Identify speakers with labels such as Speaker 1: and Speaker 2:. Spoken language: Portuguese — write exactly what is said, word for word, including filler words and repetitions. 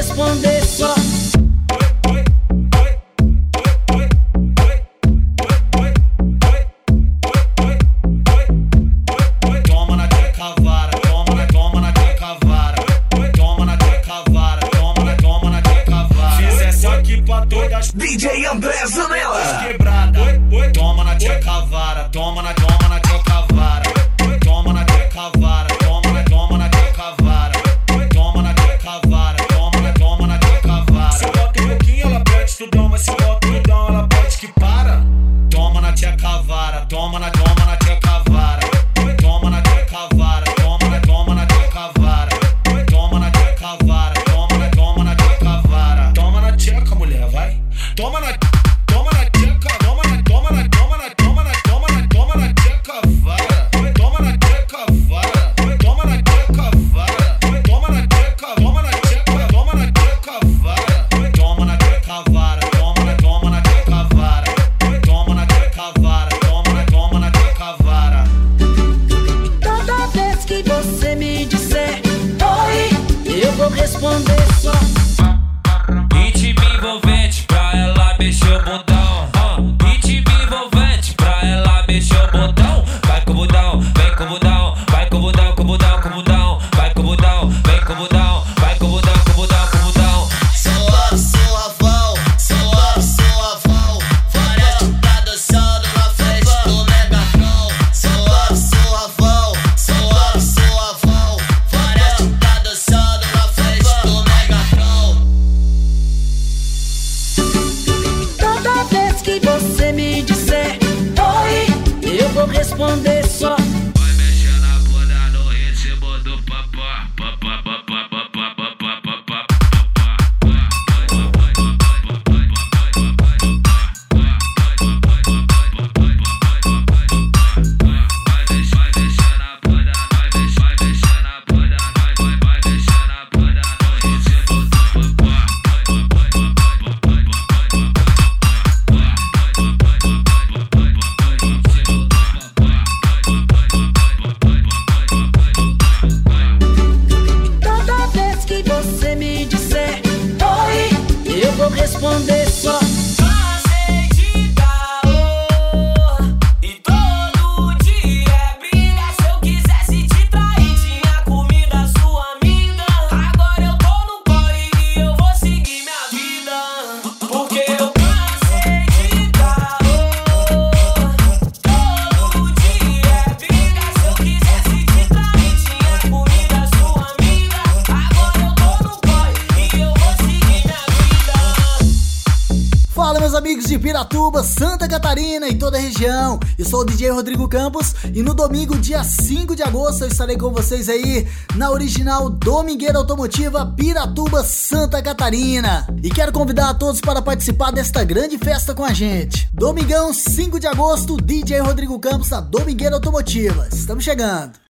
Speaker 1: responder só.
Speaker 2: Toma na tcheca vara, toma na, toma na tcheca vara. Toma na tcheca vara, toma na, toma na tcheca vara. Fiz essa aqui pra todas
Speaker 3: D J André Zanella
Speaker 2: quebrada. Toma na tcheca vara, toma na, toma na tcheca vara. Toma na tcheca vara, toma na, toma na tcheca vara. Toma na tcheca vara, toma na, toma na tcheca vara. Se bota um pouquinho ela pede tudão, mas se bota tudão ela pede que para. Toma na tcheca vara, toma na, toma na tcheca vara. Toma na tcheca vara, toma na, toma na tcheca vara. Toma na tcheca vara, toma na, toma na tcheca vara. Toma na tcheca, mulher, vai. Toma na, toma na tcheca, toma na, toma na, toma na, toma na, toma na, toma na tcheca vara. Toma na tcheca vara, toma na tcheca vara. Toma na tcheca, toma na tcheca, toma na tcheca vara. Toma na tcheca vara, toma na, toma na tcheca vara. Toma na tcheca vara, toma na, toma na tcheca vara.
Speaker 1: Toda vez que você me disser oi, eu vou responder só.
Speaker 4: Ritmo envolvente pra ela mexer o botão. uh. Ritmo envolvente pra ela mexer o botão. Vai com o budão, vem com o budão. Vai com o budão, com o budão, com o budão. Vai com o budão, vem com o budão. Vai com o budão, com o budão, com o budão.
Speaker 5: Sou up, sou avão, sou up, sou avão. Floresta tá dançando na frente do megacão. Sou up, sou avão, sou up, sou avão. Floresta tá dançando na frente do megacão.
Speaker 1: Toda vez que você me disser oi, eu vou responder só.
Speaker 4: Vai mexer na bunda no ritmo do papá. Papá, papá, papá, papá, papá.
Speaker 1: Toda vez que você me disser oi, eu vou responder só.
Speaker 5: Cansei de dar e todo dia é briga. Se eu quisesse te trair, tinha comida sua amiga. Agora eu tô no corre e eu vou seguir minha vida. Porque eu cansei de dar todo dia é briga. Se eu quisesse te trair, tinha comida sua amiga. Agora eu tô no corre e eu vou seguir minha vida.
Speaker 6: Fala, meus amigos de Piratuba, Santa Catarina e toda a região. Eu sou o D J Rodrigo Campos e no domingo, dia cinco de agosto, eu estarei com vocês aí na original Domingueira Automotiva Piratuba, Santa Catarina. E quero convidar a todos para participar desta grande festa com a gente. Domingão, cinco de agosto, D J Rodrigo Campos na Domingueira Automotiva. Estamos chegando.